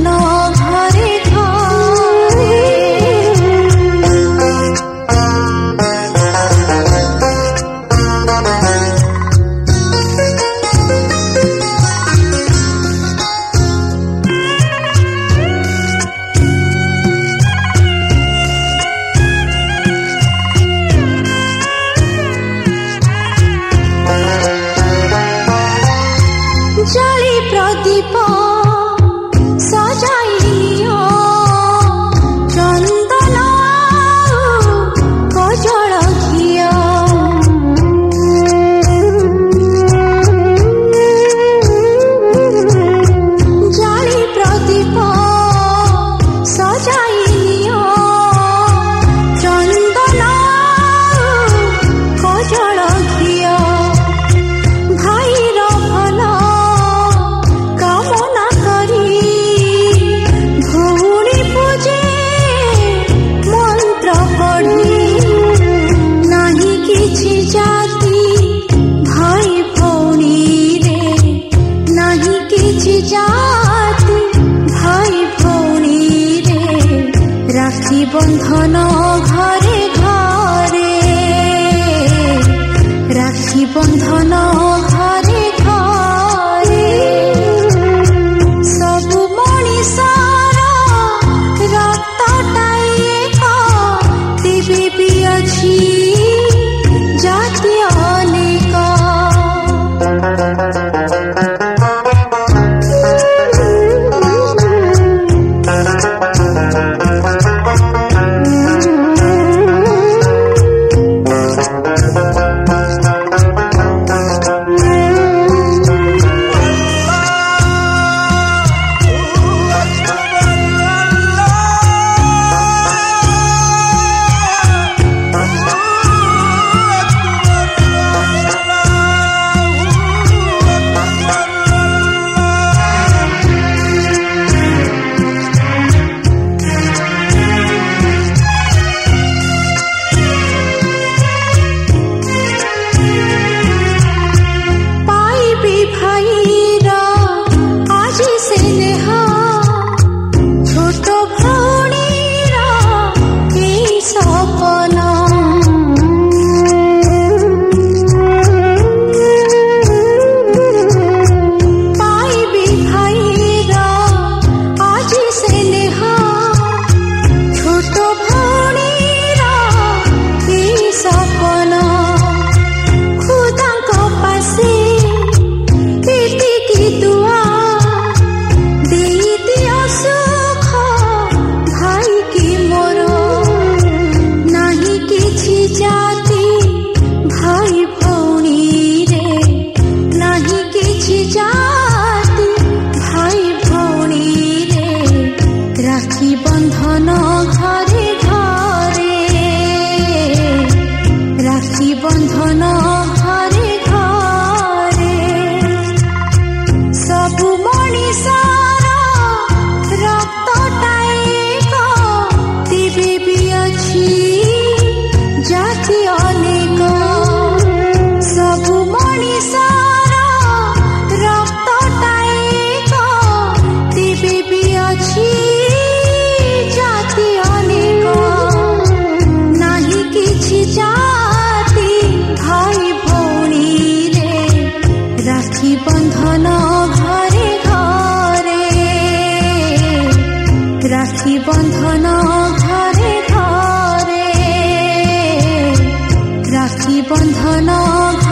बंधन घरे जली प्रदीप सजाइलियो चंदन कजल घियो जली प्रदीप सजाइलियो चंदन कजल घियो भाईर भल कामना करी भौणी पूजे मंत्र पढ़ी नहीं किछि जाति भाई भौणी रे नहीं किछि जाति भाई भौणी रे राखी बंधन घरे घरे राखी बंधन घरे घरे सबु मणिषर रक्तटाई एक तेबे भी अछि जाति अनेक बंधन घरे घरे राखी बंधन घरे घरे सबु मणिषर रक्तटाई एक तेबे भी अछि जाति अनेक सबु मणिषर रक्तटाई एक तेबे भी अछि राखी बंधन घरे घरे राखी बंधन घरे घरे राखी बंधन